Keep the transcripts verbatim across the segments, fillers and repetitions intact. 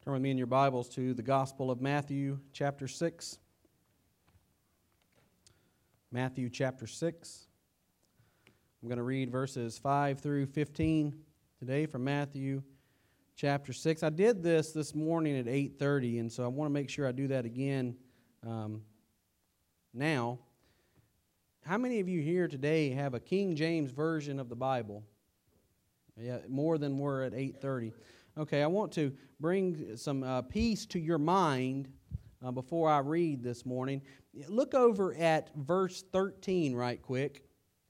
Turn with me in your Bibles to the Gospel of Matthew, chapter six. Matthew, chapter six. I'm going to read verses five through fifteen today from Matthew, chapter six. I did this this morning at eight thirty, and so I want to make sure I do that again um, now. How many of you here today have a King James Version of the Bible? Yeah, more than were at eight thirty. Okay, I want to bring some uh, peace to your mind uh, before I read this morning. Look over at verse thirteen right quick.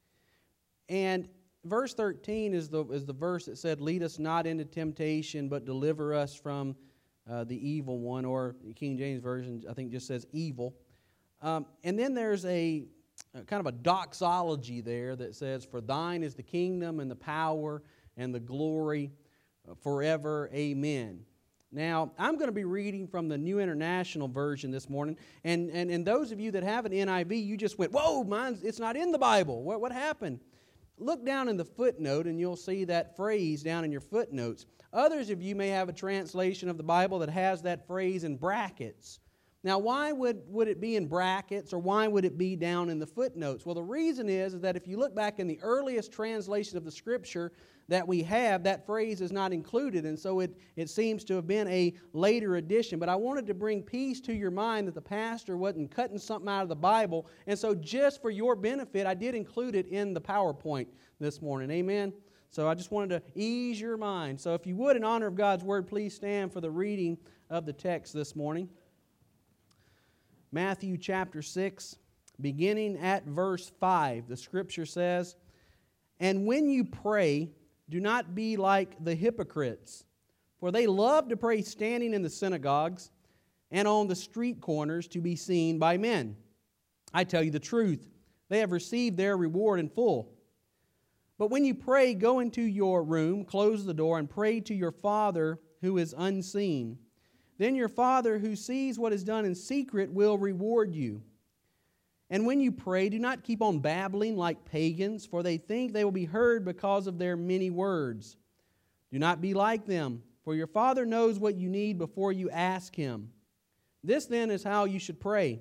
And verse thirteen is the, is the verse that said, "Lead us not into temptation, but deliver us from uh, the evil one," or the King James Version, I think, just says evil. Um, and then there's a, a kind of a doxology there that says, "For thine is the kingdom and the power and the glory forever, amen." Now, I'm going to be reading from the New International Version this morning, and, and, and those of you that have an N I V, you just went, "Whoa, mine's, it's not in the Bible. What, what happened?" Look down in the footnote, and you'll see that phrase down in your footnotes. Others of you may have a translation of the Bible that has that phrase in brackets. Now, why would, would it be in brackets, or why would it be down in the footnotes? Well, the reason is, is that if you look back in the earliest translation of the Scripture that we have, that phrase is not included, and so it, it seems to have been a later addition. But I wanted to bring peace to your mind that the pastor wasn't cutting something out of the Bible, and so just for your benefit, I did include it in the PowerPoint this morning. Amen? So I just wanted to ease your mind. So if you would, in honor of God's Word, please stand for the reading of the text this morning. Matthew chapter six, beginning at verse five, the Scripture says, "And when you pray, do not be like the hypocrites, for they love to pray standing in the synagogues and on the street corners to be seen by men. I tell you the truth, they have received their reward in full. But when you pray, go into your room, close the door, and pray to your Father who is unseen. Then your Father who sees what is done in secret will reward you. And when you pray, do not keep on babbling like pagans, for they think they will be heard because of their many words. Do not be like them, for your Father knows what you need before you ask Him. This then is how you should pray.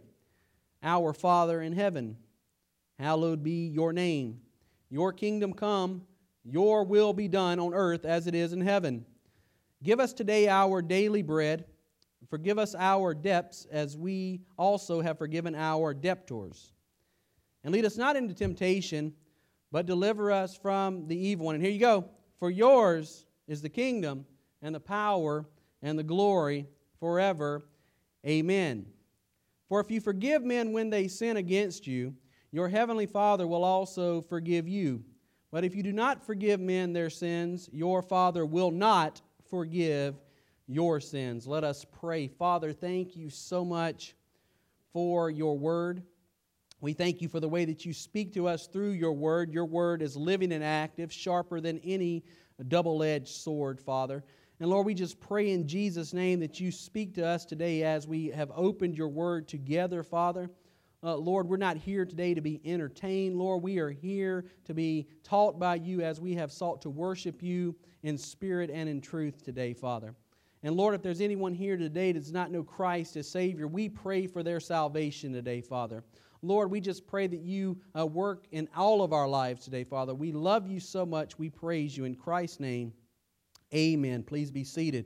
Our Father in heaven, hallowed be your name. Your kingdom come, your will be done on earth as it is in heaven. Give us today our daily bread. Forgive us our debts as we also have forgiven our debtors. And lead us not into temptation, but deliver us from the evil one." And here you go. "For yours is the kingdom and the power and the glory forever. Amen. For if you forgive men when they sin against you, your heavenly Father will also forgive you. But if you do not forgive men their sins, your Father will not forgive your sins." Let us pray. Father, thank you so much for your word. We thank you for the way that you speak to us through your word. Your word is living and active, sharper than any double-edged sword, Father. And Lord, we just pray in Jesus' name that you speak to us today as we have opened your word together, Father. Uh, Lord, we're not here today to be entertained. Lord, we are here to be taught by you as we have sought to worship you in spirit and in truth today, Father. And Lord, if there's anyone here today that does not know Christ as Savior, we pray for their salvation today, Father. Lord, we just pray that you uh, work in all of our lives today, Father. We love you so much. We praise you in Christ's name. Amen. Please be seated.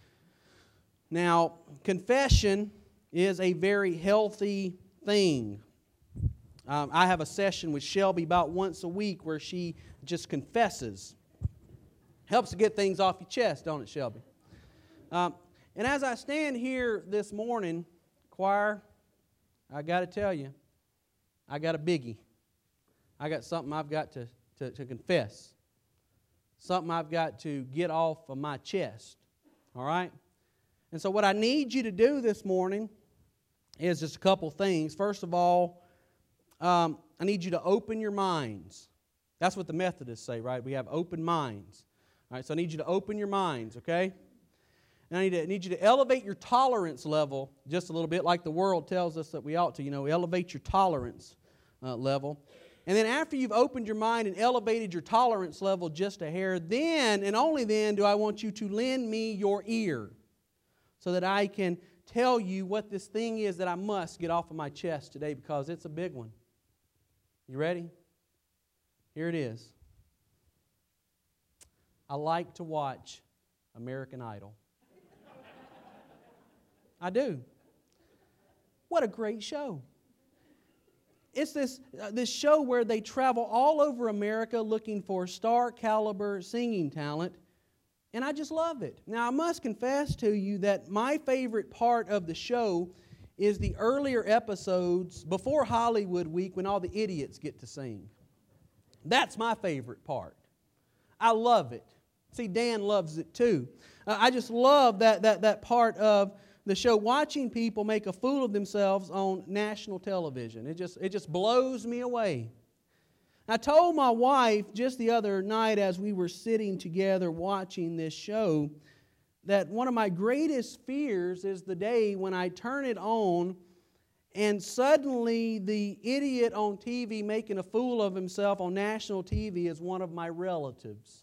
Now, confession is a very healthy thing. Um, I have a session with Shelby about once a week where she just confesses. Helps to get things off your chest, don't it, Shelby? Um, and as I stand here this morning, choir, I got to tell you, I got a biggie. I got something I've got to, to, to confess. Something I've got to get off of my chest. All right? And so what I need you to do this morning is just a couple things. First of all, um, I need you to open your minds. That's what the Methodists say, right? We have open minds. All right, so I need you to open your minds, okay? And I need, to, I need you to elevate your tolerance level just a little bit, like the world tells us that we ought to, you know, elevate your tolerance uh, level. And then after you've opened your mind and elevated your tolerance level just a hair, then and only then do I want you to lend me your ear. so that I can tell you what this thing is that I must get off of my chest today, because it's a big one. You ready? Here it is. I like to watch American Idol. I do. What a great show. It's this, uh, this show where they travel all over America looking for star caliber singing talent, and I just love it. Now, I must confess to you that my favorite part of the show is the earlier episodes before Hollywood Week, when all the idiots get to sing. That's my favorite part. I love it. See, Dan loves it too. Uh, I just love that, that, that part of the show, watching people make a fool of themselves on national television. It just, it just blows me away. I told my wife just the other night as we were sitting together watching this show that one of my greatest fears is the day when I turn it on and suddenly the idiot on T V making a fool of himself on national T V is one of my relatives.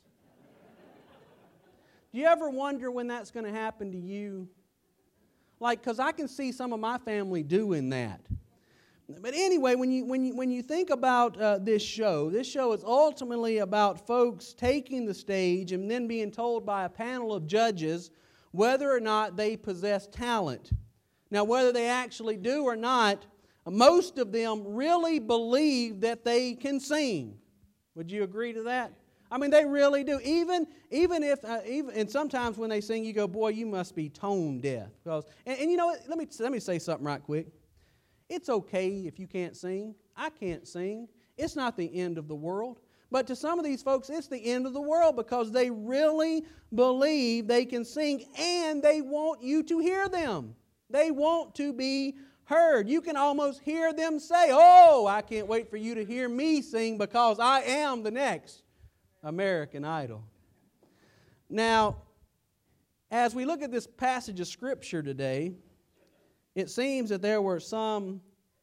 Do you ever wonder when that's going to happen to you? Like, because I can see some of my family doing that. But anyway, when you, when you, when you think about uh, this show, this show is ultimately about folks taking the stage and then being told by a panel of judges whether or not they possess talent. Now, whether they actually do or not, most of them really believe that they can sing. Would you agree to that? I mean, they really do. Even, even if, uh, even, and sometimes when they sing, you go, boy, you must be tone deaf. Because, and, and you know what? Let me, let me say something right quick. It's okay if you can't sing. I can't sing. It's not the end of the world. But to some of these folks, it's the end of the world because they really believe they can sing and they want you to hear them. They want to be heard. You can almost hear them say, oh, I can't wait for you to hear me sing because I am the next American Idol. Now, as we look at this passage of Scripture today, it seems that there were some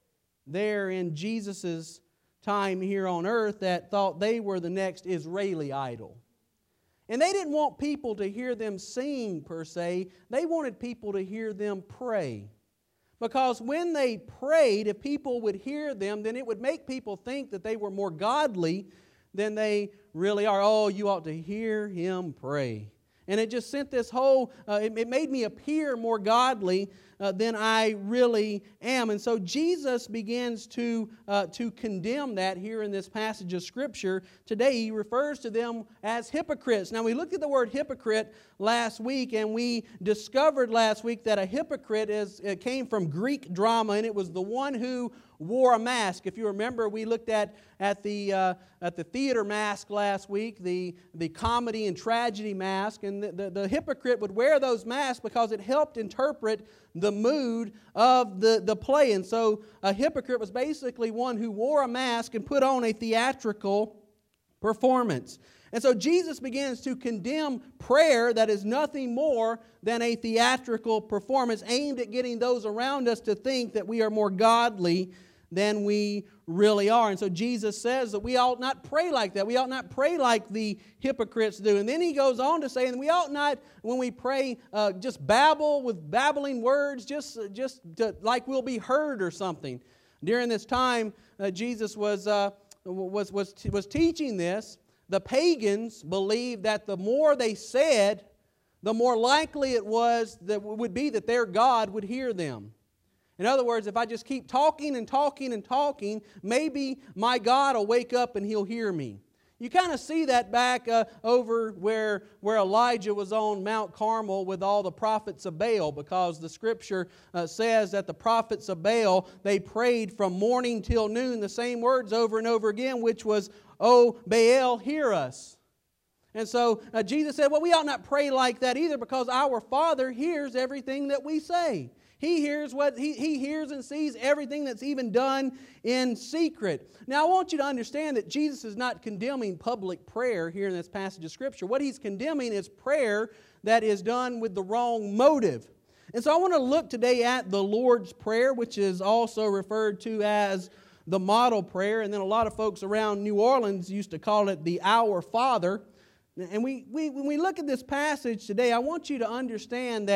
there in Jesus' time here on earth that thought they were the next Israeli idol. And they didn't want people to hear them sing per se. They wanted people to hear them pray. Because when they prayed, if people would hear them, then it would make people think that they were more godly than they really are. Oh, you ought to hear him pray. And it just sent this whole, uh, it, it made me appear more godly uh, than I really am. And so Jesus begins to, uh, to condemn that here in this passage of Scripture. Today he refers to them as hypocrites. Now we looked at the word hypocrite last week, and we discovered last week that a hypocrite is, it came from Greek drama, and it was the one who wore a mask. If you remember, we looked at, at, the, uh, at the theater mask last week, the, the comedy and tragedy mask, and the, the, the hypocrite would wear those masks because it helped interpret the mood of the, the play. And so a hypocrite was basically one who wore a mask and put on a theatrical performance. And so Jesus begins to condemn prayer that is nothing more than a theatrical performance aimed at getting those around us to think that we are more godly than we really are. And so Jesus says that we ought not pray like that. We ought not pray like the hypocrites do. And then he goes on to say, and we ought not, when we pray, uh, just babble with babbling words, just, just to, like we'll be heard or something. During this time, uh, Jesus was, uh, was, was, was teaching this. The pagans believed that the more they said, the more likely it was that it would be that their God would hear them. In other words, if I just keep talking and talking and talking, maybe my God will wake up and He'll hear me. You kind of see that back uh, over where, where Elijah was on Mount Carmel with all the prophets of Baal, because the Scripture uh, says that the prophets of Baal, they prayed from morning till noon the same words over and over again, which was, "Oh, Baal, hear us." And so uh, Jesus said, well, we ought not pray like that either, because our Father hears everything that we say. He hears what he, he hears and sees everything that's even done in secret. Now, I want you to understand that Jesus is not condemning public prayer here in this passage of Scripture. What He's condemning is prayer that is done with the wrong motive. And so I want to look today at the Lord's Prayer, which is also referred to as the model prayer. And then a lot of folks around New Orleans used to call it the Our Father. And we, we when we look at this passage today, I want you to understand that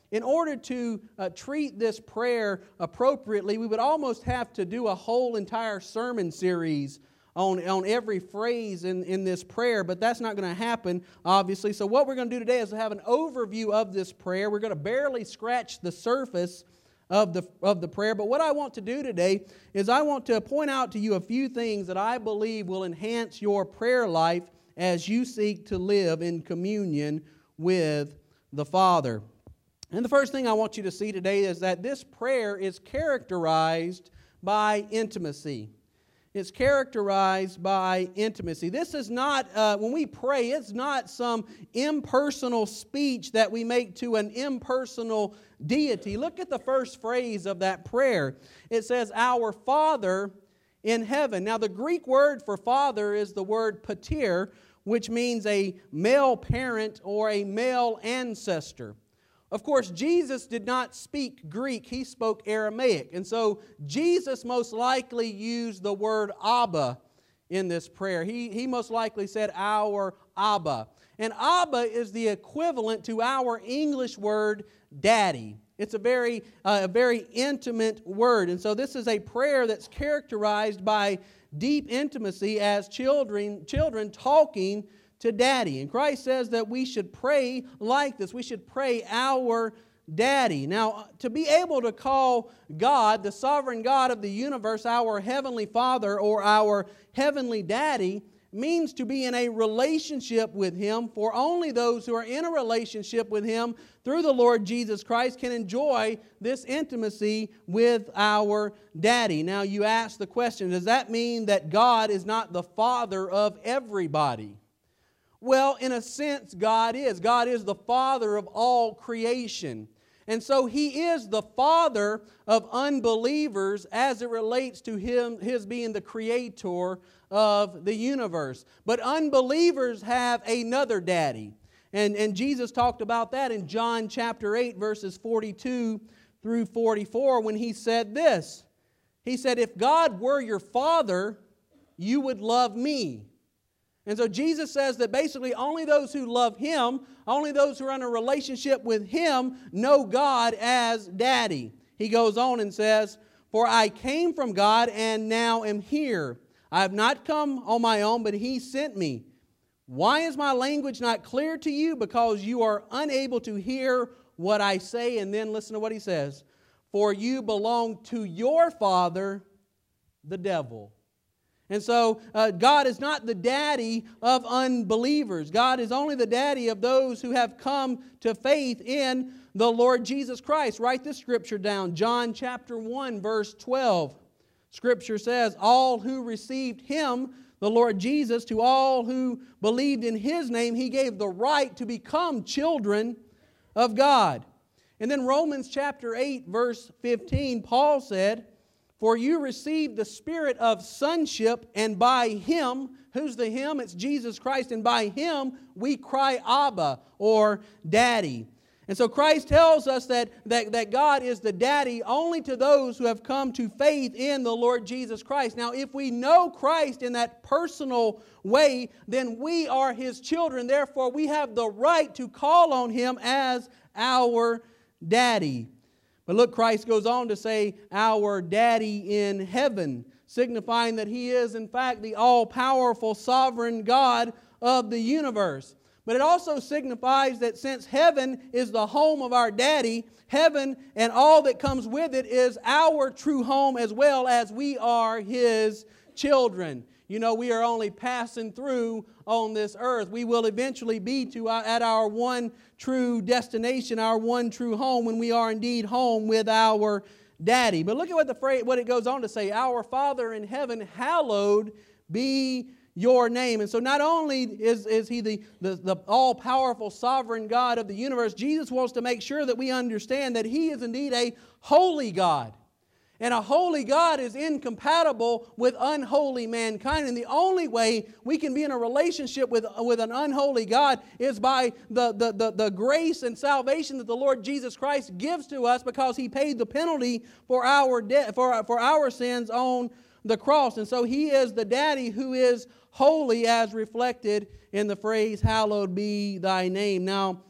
in order to uh, treat this prayer appropriately, we would almost have to do a whole entire sermon series on, on every phrase in, in this prayer, but that's not going to happen, obviously. So what we're going to do today is have an overview of this prayer. We're going to barely scratch the surface of the, of the prayer, but what I want to do today is I want to point out to you a few things that I believe will enhance your prayer life as you seek to live in communion with the Father. And the first thing I want you to see today is that this prayer is characterized by intimacy. It's characterized by intimacy. This is not, uh, when we pray, it's not some impersonal speech that we make to an impersonal deity. Look at the first phrase of that prayer. It says, "Our Father in heaven." Now, the Greek word for father is the word pater, which means a male parent or a male ancestor. Of course, Jesus did not speak Greek. He spoke Aramaic. And so Jesus most likely used the word Abba in this prayer. He, he most likely said, "Our Abba." And Abba is the equivalent to our English word daddy. It's a very, uh, a very intimate word. And so this is a prayer that's characterized by deep intimacy as children, children talking to daddy. And Christ says that we should pray like this. We should pray, "Our Daddy." Now, to be able to call God, the sovereign God of the universe, our Heavenly Father or our Heavenly Daddy, means to be in a relationship with Him, for only those who are in a relationship with Him through the Lord Jesus Christ can enjoy this intimacy with our Daddy. Now, you ask the question, does that mean that God is not the Father of everybody? Well, in a sense, God is. God is the Father of all creation. And so He is the Father of unbelievers as it relates to Him, His being the Creator of the universe. But unbelievers have another daddy. And, and Jesus talked about that in John chapter eight, verses forty-two through forty-four, when He said this. He said, "If God were your Father, you would love me." And so Jesus says that basically only those who love Him, only those who are in a relationship with Him, know God as Daddy. He goes on and says, "For I came from God and now am here. I have not come on my own, but He sent me. Why is my language not clear to you? Because you are unable to hear what I say." And then listen to what He says. "For you belong to your father, the devil." And so uh, God is not the daddy of unbelievers. God is only the daddy of those who have come to faith in the Lord Jesus Christ. Write this scripture down. John chapter one, verse twelve. Scripture says, "All who received Him, the Lord Jesus, to all who believed in His name, He gave the right to become children of God." And then Romans chapter eight, verse fifteen, Paul said, "For you received the spirit of sonship, and by Him," who's the Him? It's Jesus Christ. "And by Him we cry, Abba," or Daddy. And so Christ tells us that, that, that God is the Daddy only to those who have come to faith in the Lord Jesus Christ. Now, if we know Christ in that personal way, then we are His children. Therefore, we have the right to call on Him as our Daddy. But look, Christ goes on to say, "Our Daddy in heaven," signifying that He is, in fact, the all-powerful sovereign God of the universe. But it also signifies that since heaven is the home of our Daddy, heaven and all that comes with it is our true home as well, as we are His children. You know, we are only passing through on this earth. We will eventually be to our, at our one true destination, our one true home, when we are indeed home with our Daddy. But look at what the phrase, what it goes on to say. "Our Father in heaven, hallowed be your name." And so not only is, is He the, the, the all-powerful sovereign God of the universe, Jesus wants to make sure that we understand that He is indeed a holy God. And a holy God is incompatible with unholy mankind. And the only way we can be in a relationship with, with an unholy God is by the, the, the, the grace and salvation that the Lord Jesus Christ gives to us, because He paid the penalty for our, de- for, for our sins on the cross. And so He is the Daddy who is holy, as reflected in the phrase, "Hallowed be Thy name." Now,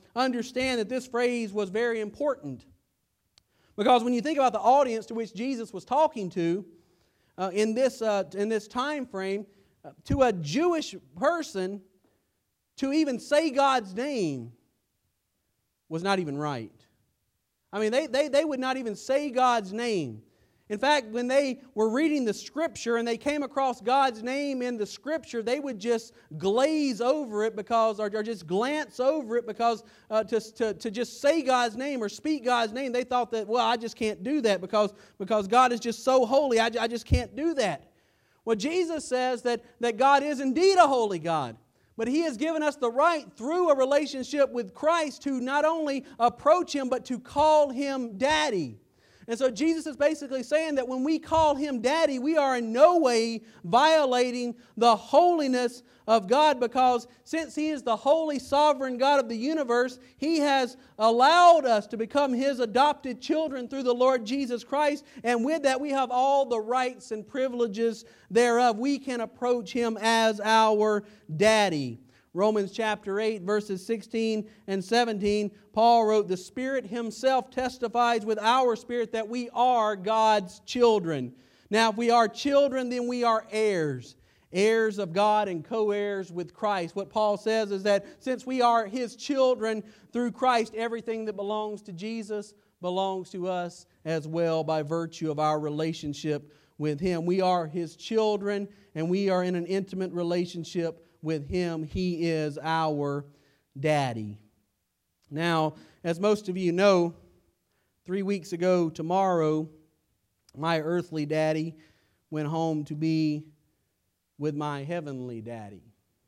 understand that this phrase was very important. Because when you think about the audience to which Jesus was talking to uh, in this uh, in this time frame, uh, to a Jewish person, to even say God's name was not even right. I mean, they, they, they would not even say God's name. In fact, when they were reading the Scripture and they came across God's name in the Scripture, they would just glaze over it because, or, or just glance over it because uh, to, to, to just say God's name or speak God's name, they thought that, well, I just can't do that because, because God is just so holy, I, I just can't do that. Well, Jesus says that, that God is indeed a holy God. But He has given us the right through a relationship with Christ to not only approach Him, but to call Him Daddy. And so Jesus is basically saying that when we call Him Daddy, we are in no way violating the holiness of God, because since He is the holy, sovereign God of the universe, He has allowed us to become His adopted children through the Lord Jesus Christ. And with that, we have all the rights and privileges thereof. We can approach Him as our Daddy. Romans chapter eight, verses sixteen and seventeen, Paul wrote, "The Spirit Himself testifies with our spirit that we are God's children." Now, if we are children, then we are heirs. Heirs of God and co-heirs with Christ. What Paul says is that since we are His children through Christ, everything that belongs to Jesus belongs to us as well by virtue of our relationship with Him. We are His children, and we are in an intimate relationship with Him. He is our Daddy. Now, as most of you know, three weeks ago tomorrow, my earthly daddy went home to be with my heavenly Daddy.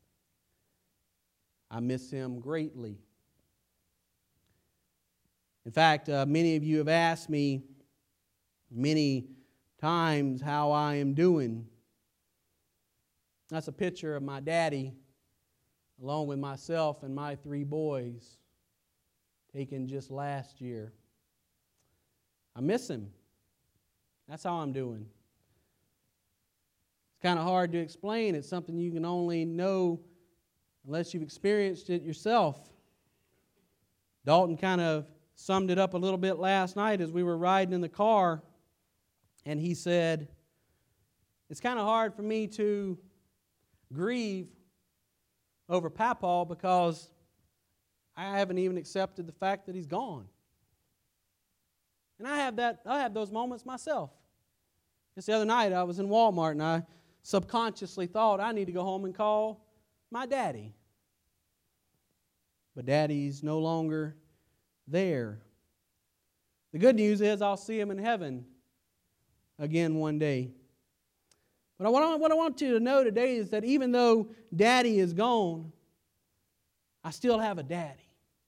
I miss him greatly. In fact, uh, many of you have asked me many times how I am doing. That's a picture of my daddy, along with myself and my three boys, taken just last year. I miss him. That's how I'm doing. It's kind of hard to explain. It's something you can only know unless you've experienced it yourself. Dalton kind of summed it up a little bit last night as we were riding in the car, and he said, it's kind of hard for me to grieve over Papaw because I haven't even accepted the fact that he's gone. And I have that, I have those moments myself. Just the other night I was in Walmart and I subconsciously thought I need to go home and call my daddy. But daddy's no longer there. The good news is I'll see him in heaven again one day. But what I, what I want you to know today is that even though Daddy is gone, I still have a daddy.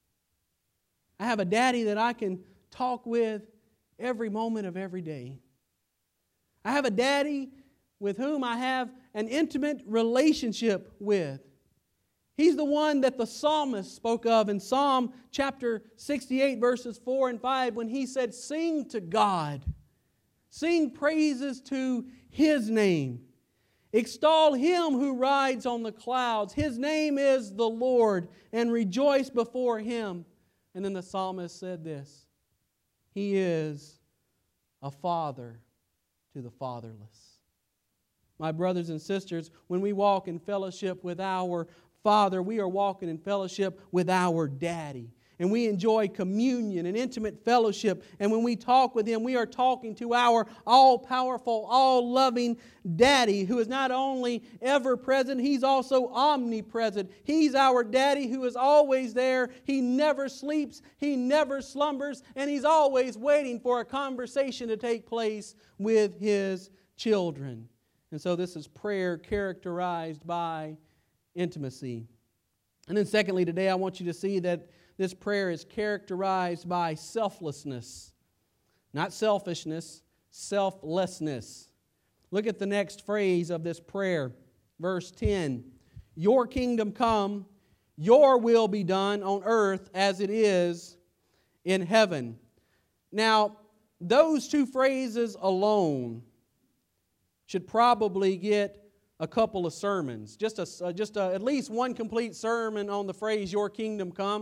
I have a daddy that I can talk with every moment of every day. I have a daddy with whom I have an intimate relationship with. He's the one that the psalmist spoke of in Psalm chapter sixty-eight, verses four and five, when he said, "Sing to God. Sing praises to His name. Extol Him who rides on the clouds. His name is the Lord, and rejoice before Him." And then the psalmist said this, He is a father to the fatherless. My brothers and sisters, when we walk in fellowship with our Father, we are walking in fellowship with our Daddy. And we enjoy communion and intimate fellowship. And when we talk with Him, we are talking to our all-powerful, all-loving Daddy, who is not only ever-present, He's also omnipresent. He's our Daddy who is always there. He never sleeps, He never slumbers, and He's always waiting for a conversation to take place with His children. And so this is prayer characterized by intimacy. And then secondly, today I want you to see that this prayer is characterized by selflessness. Not selfishness, selflessness. Look at the next phrase of this prayer. Verse ten. Your kingdom come, your will be done on earth as it is in heaven. Now, those two phrases alone should probably get a couple of sermons. Just, a, just a, at least one complete sermon on the phrase, your kingdom come.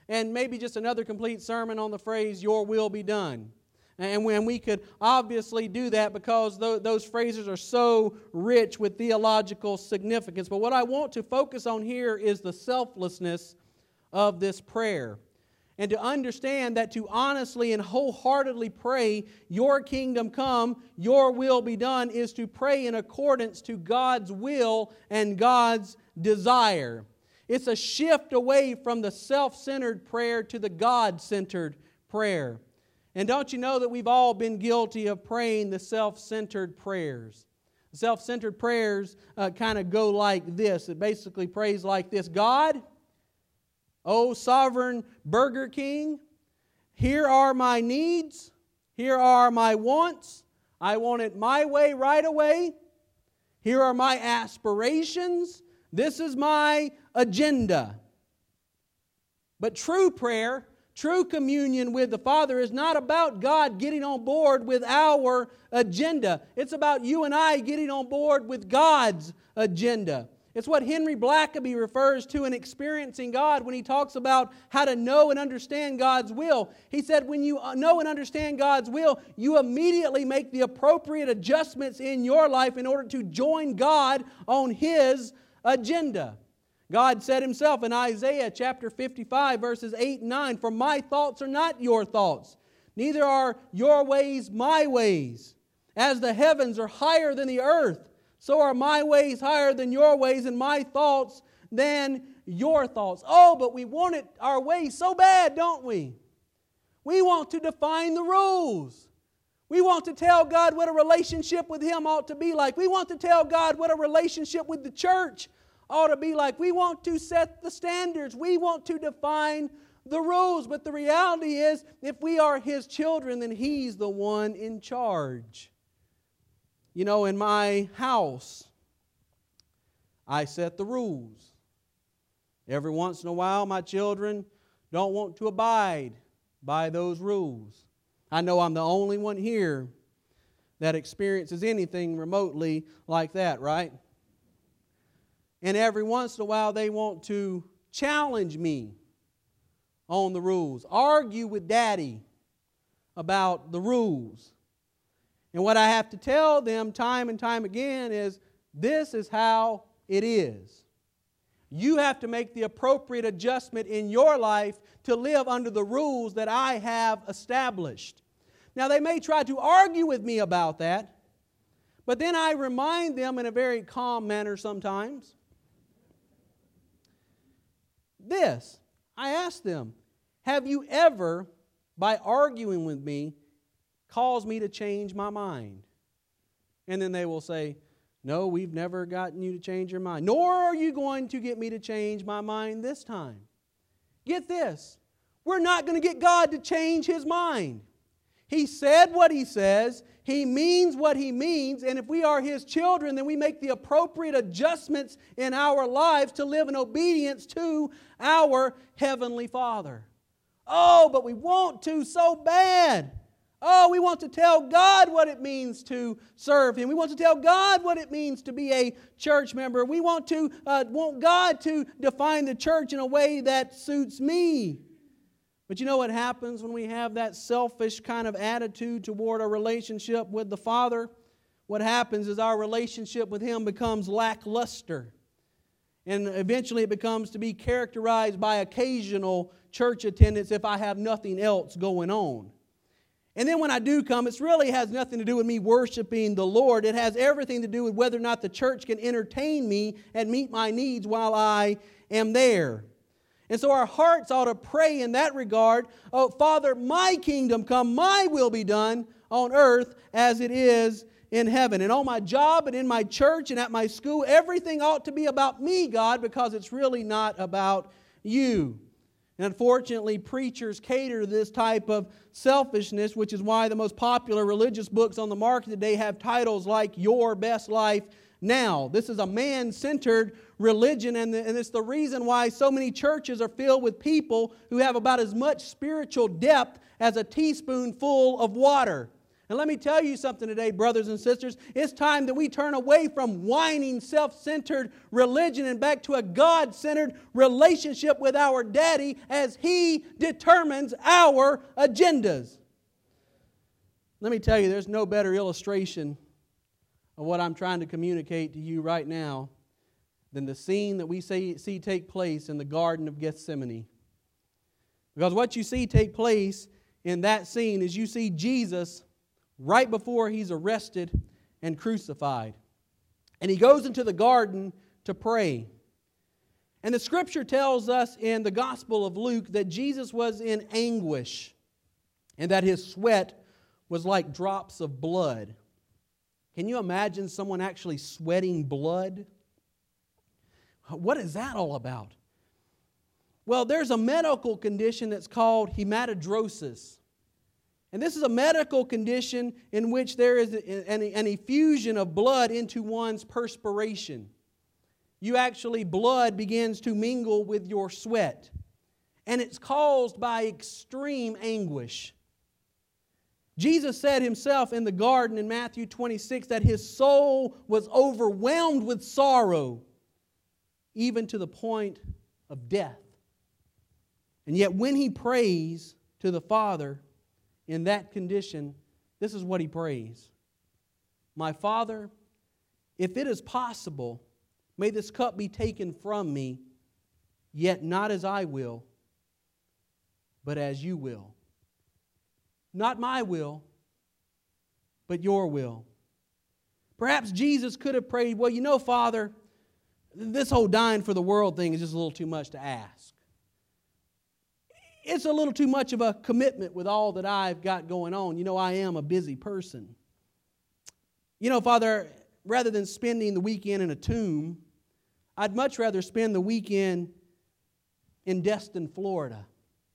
and maybe just another complete sermon on the phrase, your will be done. And when we could obviously do that because those phrases are so rich with theological significance. But what I want to focus on here is the selflessness of this prayer. And to understand that to honestly and wholeheartedly pray, your kingdom come, your will be done, is to pray in accordance to God's will and God's desire. It's a shift away from the self-centered prayer to the God-centered prayer. And don't you know that we've all been guilty of praying the self-centered prayers? The self-centered prayers uh, kind of go like this. It basically prays like this: God, O sovereign Burger King, here are my needs, here are my wants. I want it my way right away. Here are my aspirations. This is my agenda. But true prayer, true communion with the Father is not about God getting on board with our agenda. It's about you and I getting on board with God's agenda. It's what Henry Blackaby refers to in Experiencing God when he talks about how to know and understand God's will. He said when you know and understand God's will, you immediately make the appropriate adjustments in your life in order to join God on His agenda. God said Himself in Isaiah chapter fifty-five verses eight and nine, "For my thoughts are not your thoughts, neither are your ways my ways. As the heavens are higher than the earth, so are my ways higher than your ways, and my thoughts than your thoughts." Oh, but we want it our way so bad, don't we? We want to define the rules. We want to tell God what a relationship with Him ought to be like. We want to tell God what a relationship with the church ought to be like. We want to set the standards. We want to define the rules. But the reality is, if we are His children, then He's the one in charge. You know, in my house, I set the rules. Every once in a while, my children don't want to abide by those rules. I know I'm the only one here that experiences anything remotely like that, right? And every once in a while, they want to challenge me on the rules, argue with Daddy about the rules. And what I have to tell them time and time again is, this is how it is. You have to make the appropriate adjustment in your life to live under the rules that I have established. Now, they may try to argue with me about that, but then I remind them in a very calm manner sometimes. This, I ask them, have you ever, by arguing with me, caused me to change my mind? And then they will say, no, we've never gotten you to change your mind. Nor are you going to get me to change my mind this time. Get this, we're not going to get God to change His mind. He said what He says, He means what He means, and if we are His children, then we make the appropriate adjustments in our lives to live in obedience to our Heavenly Father. Oh, but we want to so bad. Oh, we want to tell God what it means to serve Him. We want to tell God what it means to be a church member. We want to uh, want God to define the church in a way that suits me. But you know what happens when we have that selfish kind of attitude toward our relationship with the Father? What happens is our relationship with Him becomes lackluster. And eventually it becomes to be characterized by occasional church attendance if I have nothing else going on. And then when I do come, it really has nothing to do with me worshiping the Lord. It has everything to do with whether or not the church can entertain me and meet my needs while I am there. And so our hearts ought to pray in that regard, oh, Father, my kingdom come, my will be done on earth as it is in heaven. And on my job and in my church and at my school, everything ought to be about me, God, because it's really not about you. And unfortunately, preachers cater to this type of selfishness, which is why the most popular religious books on the market today have titles like Your Best Life Now. This is a man-centered religion, and, the, and it's the reason why so many churches are filled with people who have about as much spiritual depth as a teaspoonful of water. And let me tell you something today, brothers and sisters. It's time that we turn away from whining, self-centered religion and back to a God-centered relationship with our Daddy as He determines our agendas. Let me tell you, there's no better illustration of what I'm trying to communicate to you right now than the scene that we see, see take place in the Garden of Gethsemane. Because what you see take place in that scene is you see Jesus right before He's arrested and crucified. And He goes into the garden to pray. And the Scripture tells us in the Gospel of Luke that Jesus was in anguish and that His sweat was like drops of blood. Can you imagine someone actually sweating blood? What is that all about? Well, there's a medical condition that's called hematidrosis. And this is a medical condition in which there is an, an effusion of blood into one's perspiration. You actually, blood begins to mingle with your sweat. And it's caused by extreme anguish. Jesus said Himself in the garden in Matthew twenty-six that His soul was overwhelmed with sorrow, even to the point of death. And yet when He prays to the Father in that condition, this is what He prays. My Father, if it is possible, may this cup be taken from me, yet not as I will, but as You will. Not my will, but Your will. Perhaps Jesus could have prayed, well, you know, Father, this whole dying for the world thing is just a little too much to ask. It's a little too much of a commitment with all that I've got going on. You know, I am a busy person. You know, Father, rather than spending the weekend in a tomb, I'd much rather spend the weekend in Destin, Florida.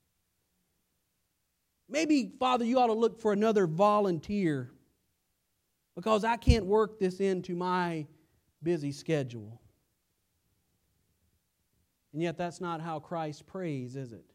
Maybe, Father, you ought to look for another volunteer because I can't work this into my busy schedule. And yet that's not how Christ prays, is it?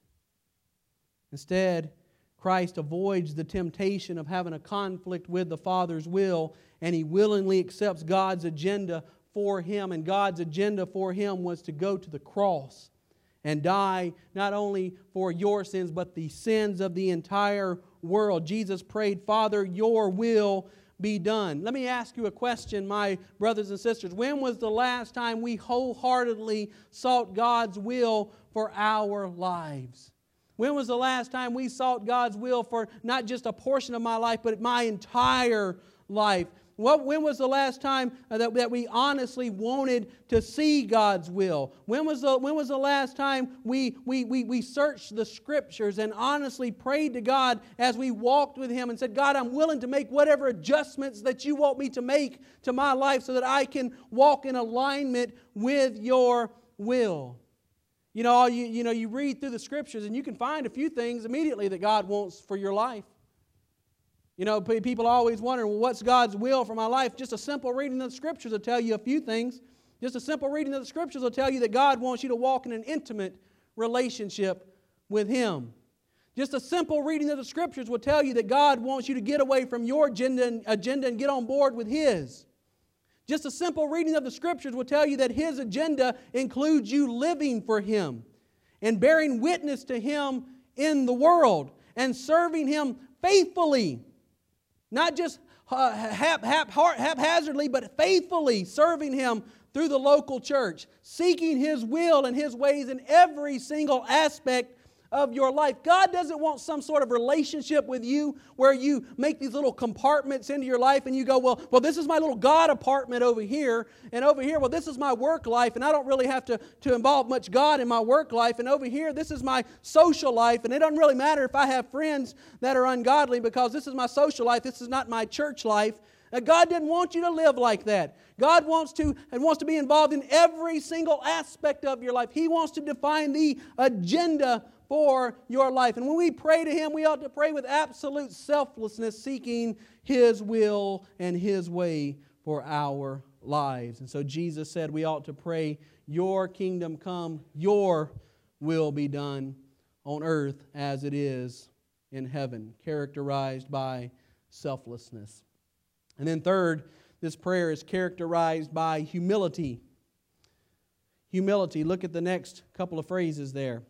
Instead, Christ avoids the temptation of having a conflict with the Father's will, and He willingly accepts God's agenda for Him. And God's agenda for Him was to go to the cross and die not only for your sins, but the sins of the entire world. Jesus prayed, Father, Your will be done. Let me ask you a question, my brothers and sisters. When was the last time we wholeheartedly sought God's will for our lives? When was the last time we sought God's will for not just a portion of my life, but my entire life? What, when was the last time that, that we honestly wanted to see God's will? When was the, when was the last time we, we, we, we searched the Scriptures and honestly prayed to God as we walked with Him and said, God, I'm willing to make whatever adjustments that You want me to make to my life so that I can walk in alignment with Your will? You know, you, you know, you read through the Scriptures and you can find a few things immediately that God wants for your life. You know, people always wonder, well, what's God's will for my life? Just a simple reading of the Scriptures will tell you a few things. Just a simple reading of the Scriptures will tell you that God wants you to walk in an intimate relationship with Him. Just a simple reading of the Scriptures will tell you that God wants you to get away from your agenda and, agenda and get on board with His. Just a simple reading of the Scriptures will tell you that His agenda includes you living for Him and bearing witness to Him in the world and serving Him faithfully. Not just uh, hap, hap, haphazardly, but faithfully serving Him through the local church, seeking His will and His ways in every single aspect of your life. God doesn't want some sort of relationship with you where you make these little compartments into your life and you go, well, well, this is my little God apartment over here, and over here, well, this is my work life, and I don't really have to, to involve much God in my work life, and over here, this is my social life, and it doesn't really matter if I have friends that are ungodly because this is my social life, this is not my church life. Now, God didn't want you to live like that. God wants to and wants to be involved in every single aspect of your life. He wants to define the agenda for your life. And when we pray to Him, we ought to pray with absolute selflessness, seeking His will and His way for our lives. And so Jesus said we ought to pray, Your kingdom come, Your will be done on earth as it is in heaven, characterized by selflessness. And then third, this prayer is characterized by humility. Humility. Look at the next couple of phrases there.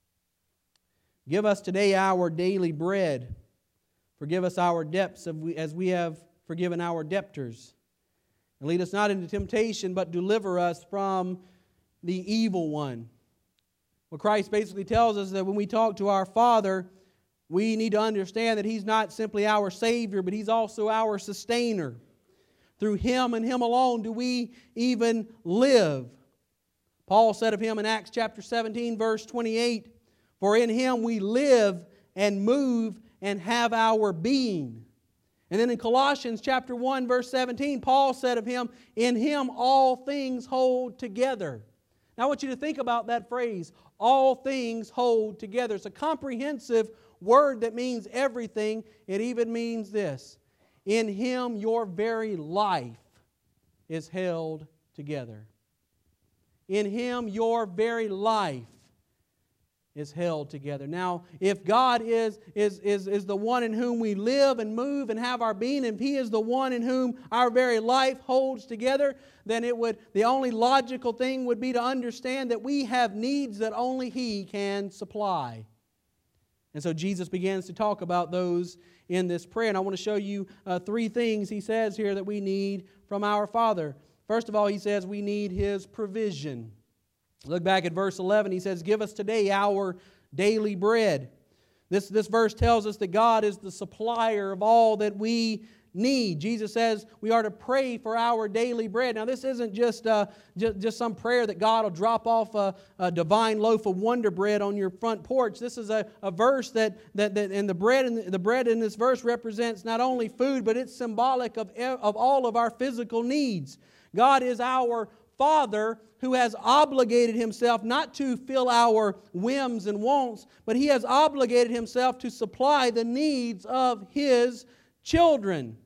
Give us today our daily bread. Forgive us our debts as we have forgiven our debtors. And lead us not into temptation, but deliver us from the evil one. Well, Christ basically tells us that when we talk to our Father, we need to understand that He's not simply our Savior, but He's also our sustainer. Through Him and Him alone do we even live. Paul said of Him in Acts chapter seventeen, verse twenty-eight, "For in Him we live and move and have our being." And then in Colossians chapter one, verse seventeen, Paul said of Him, "In Him all things hold together." Now I want you to think about that phrase, all things hold together. It's a comprehensive word that means everything. It even means this: in Him your very life is held together. In Him your very life is held together. Now, if God is, is, is, is the one in whom we live and move and have our being, and He is the one in whom our very life holds together, then it would, the only logical thing would be to understand that we have needs that only He can supply. And so Jesus begins to talk about those in this prayer. And I want to show you uh, three things He says here that we need from our Father. First of all, He says we need His provision. Look back at verse eleven. He says, "Give us today our daily bread." This, this verse tells us that God is the supplier of all that we need. Jesus says we are to pray for our daily bread. Now, this isn't just, uh, just, just some prayer that God will drop off a, a divine loaf of Wonder Bread on your front porch. This is a, a verse that, that, that and the bread, in the, the bread in this verse represents not only food, but it's symbolic of, of all of our physical needs. God is our Father who has obligated Himself not to fill our whims and wants, but He has obligated Himself to supply the needs of His children.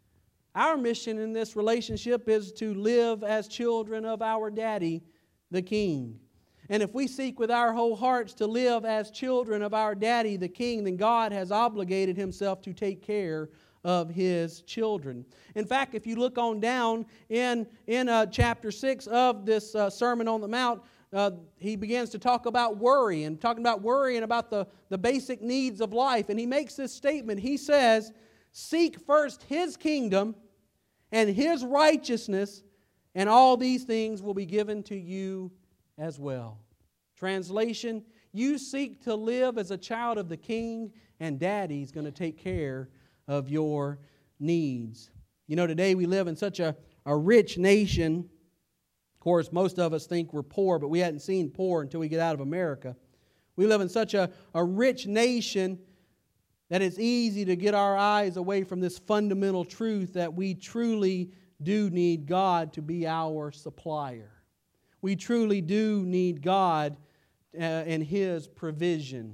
Our mission in this relationship is to live as children of our Daddy, the King. And if we seek with our whole hearts to live as children of our Daddy, the King, then God has obligated Himself to take care of His children. In fact, if you look on down in, in uh, chapter six of this uh, Sermon on the Mount, uh, He begins to talk about worry and talking about worry and about the, the basic needs of life. And He makes this statement. He says, "Seek first His kingdom and His righteousness, and all these things will be given to you as well." Translation: you seek to live as a child of the King, and Daddy's going to take care of your needs. You know, today we live in such a, a rich nation. Of course, most of us think we're poor, but we hadn't seen poor until we get out of America. We live in such a, a rich nation that it's easy to get our eyes away from this fundamental truth that we truly do need God to be our supplier. We truly do need God uh, and His provision.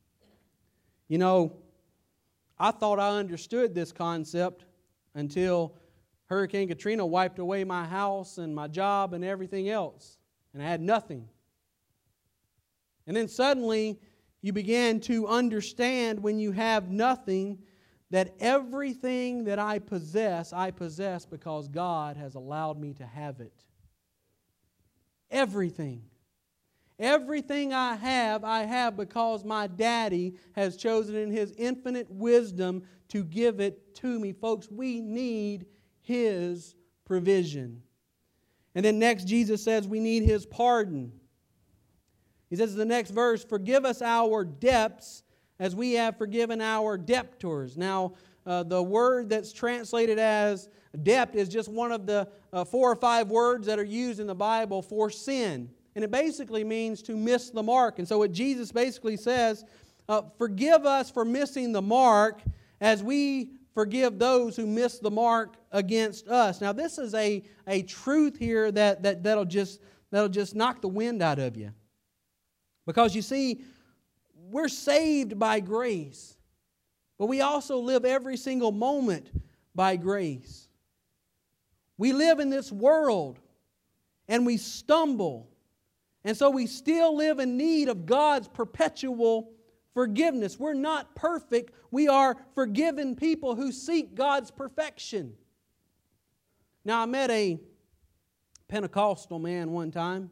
You know, I thought I understood this concept until Hurricane Katrina wiped away my house and my job and everything else, and I had nothing. And then suddenly you began to understand, when you have nothing, that everything that I possess, I possess because God has allowed me to have it. Everything. Everything I have, I have because my Daddy has chosen in His infinite wisdom to give it to me. Folks, we need His provision. And then next, Jesus says we need His pardon. He says in the next verse, "Forgive us our debts as we have forgiven our debtors." Now, uh, the word that's translated as debt is just one of the uh, four or five words that are used in the Bible for sin. And it basically means to miss the mark. And so what Jesus basically says, uh, forgive us for missing the mark as we forgive those who miss the mark against us. Now this is a, a truth here that, that, that'll, just, that'll just knock the wind out of you. Because you see, we're saved by grace. But we also live every single moment by grace. We live in this world and we stumble. And so we still live in need of God's perpetual forgiveness. We're not perfect. We are forgiven people who seek God's perfection. Now, I met a Pentecostal man one time,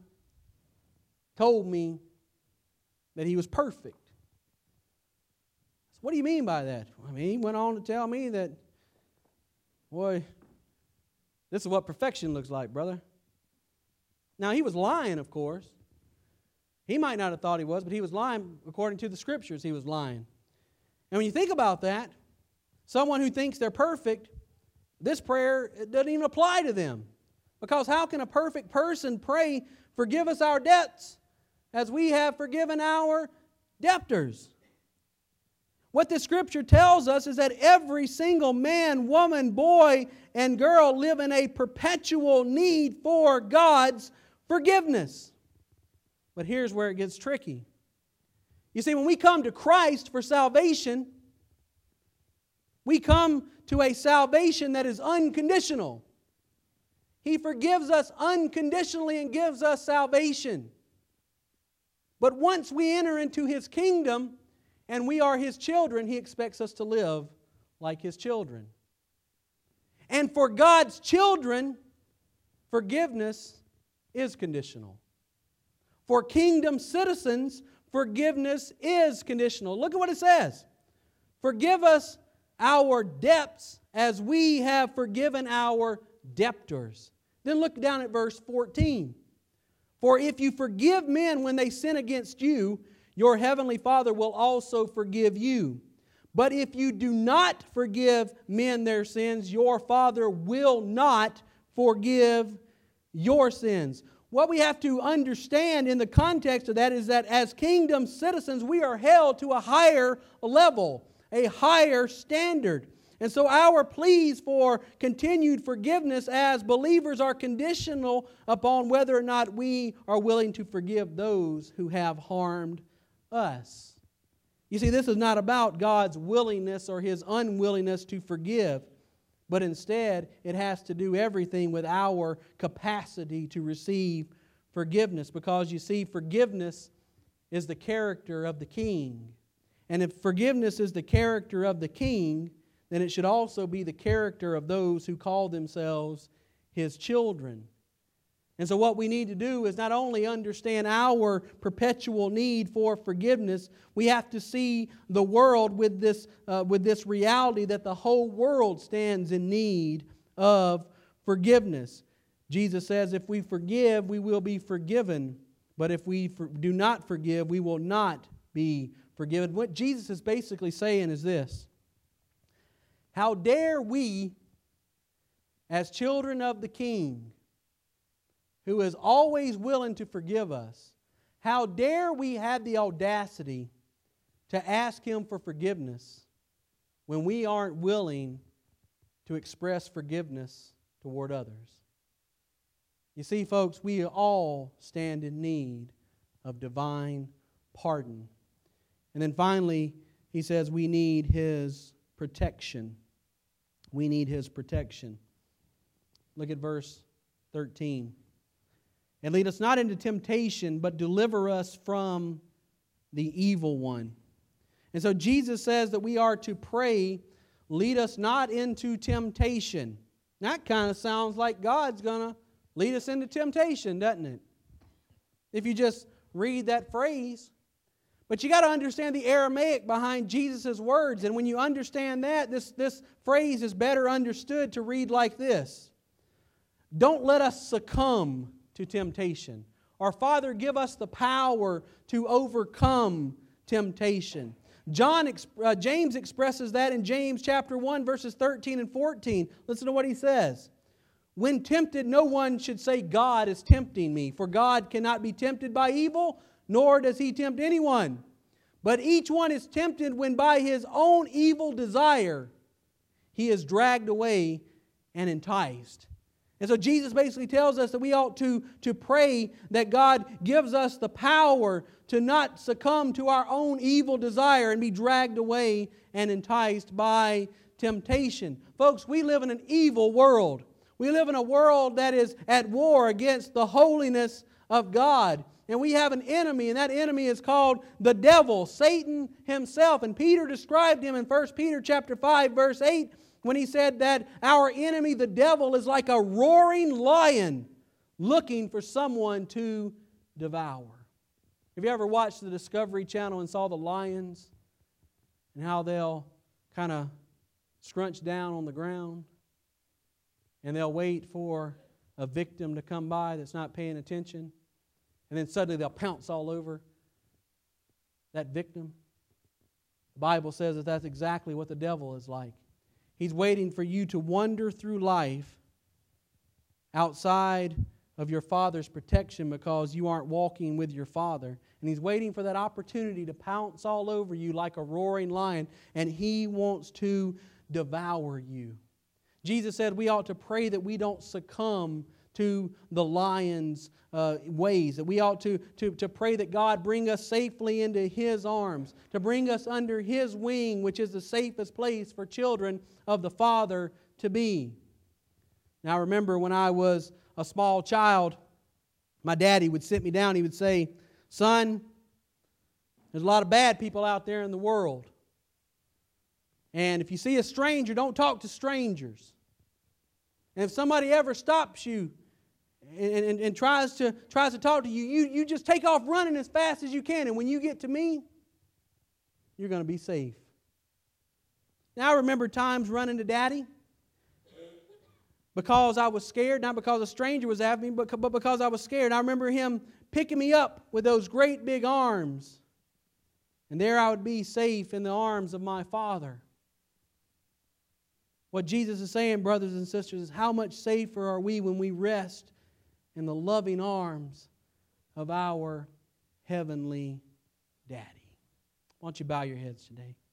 told me that he was perfect. What do you mean by that? I mean, he went on to tell me that, boy, this is what perfection looks like, brother. Now, he was lying, of course. He might not have thought he was, but he was lying. According to the Scriptures, he was lying. And when you think about that, someone who thinks they're perfect, this prayer it doesn't even apply to them. Because how can a perfect person pray, forgive us our debts, as we have forgiven our debtors? What the Scripture tells us is that every single man, woman, boy, and girl live in a perpetual need for God's forgiveness. But here's where it gets tricky. You see, when we come to Christ for salvation, we come to a salvation that is unconditional. He forgives us unconditionally and gives us salvation. But once we enter into His kingdom and we are His children, He expects us to live like His children. And for God's children, forgiveness is conditional. For kingdom citizens, forgiveness is conditional. Look at what it says. Forgive us our debts as we have forgiven our debtors. Then look down at verse fourteen. For if you forgive men when they sin against you, your heavenly Father will also forgive you. But if you do not forgive men their sins, your Father will not forgive your sins. What we have to understand in the context of that is that as kingdom citizens, we are held to a higher level, a higher standard. And so our pleas for continued forgiveness as believers are conditional upon whether or not we are willing to forgive those who have harmed us. You see, this is not about God's willingness or His unwillingness to forgive, but instead it has to do everything with our capacity to receive forgiveness. Because you see, forgiveness is the character of the King. And if forgiveness is the character of the King, then it should also be the character of those who call themselves His children. And so what we need to do is not only understand our perpetual need for forgiveness, we have to see the world with this, uh, with this reality that the whole world stands in need of forgiveness. Jesus says if we forgive, we will be forgiven. But if we for, do not forgive, we will not be forgiven. What Jesus is basically saying is this. How dare we, as children of the King, who is always willing to forgive us, how dare we have the audacity to ask Him for forgiveness when we aren't willing to express forgiveness toward others? You see, folks, we all stand in need of divine pardon. And then finally, he says we need His protection. We need His protection. Look at verse thirteen. And lead us not into temptation, but deliver us from the evil one. And so Jesus says that we are to pray, lead us not into temptation. That kind of sounds like God's going to lead us into temptation, doesn't it? If you just read that phrase. But you got to understand the Aramaic behind Jesus' words. And when you understand that, this, this phrase is better understood to read like this. Don't let us succumb to temptation. Our Father, give us the power to overcome temptation. John, uh, James expresses that in James chapter one, verses thirteen and fourteen. Listen to what he says. When tempted, no one should say, God is tempting me. For God cannot be tempted by evil, nor does He tempt anyone. But each one is tempted when by his own evil desire he is dragged away and enticed. And so Jesus basically tells us that we ought to, to pray that God gives us the power to not succumb to our own evil desire and be dragged away and enticed by temptation. Folks, we live in an evil world. We live in a world that is at war against the holiness of God. And we have an enemy, and that enemy is called the devil, Satan himself. And Peter described him in First Peter chapter five, verse eight, when he said that our enemy, the devil, is like a roaring lion looking for someone to devour. Have you ever watched the Discovery Channel and saw the lions and how they'll kind of scrunch down on the ground and they'll wait for a victim to come by that's not paying attention, and then suddenly they'll pounce all over that victim? The Bible says that that's exactly what the devil is like. He's waiting for you to wander through life outside of your Father's protection because you aren't walking with your Father. And He's waiting for that opportunity to pounce all over you like a roaring lion, and He wants to devour you. Jesus said we ought to pray that we don't succumb to the lion's uh, ways, that we ought to, to, to pray that God bring us safely into His arms, to bring us under His wing, which is the safest place for children of the Father to be. Now I remember when I was a small child, my daddy would sit me down, he would say, "Son, there's a lot of bad people out there in the world. And if you see a stranger, don't talk to strangers. And if somebody ever stops you and, and, and tries to tries to talk to you, you, you just take off running as fast as you can. And when you get to me, you're going to be safe." Now I remember times running to Daddy because I was scared, not because a stranger was after me, but, but because I was scared. I remember Him picking me up with those great big arms. And there I would be safe in the arms of my Father. What Jesus is saying, brothers and sisters, is how much safer are we when we rest in the loving arms of our Heavenly Daddy. Why don't you bow your heads today?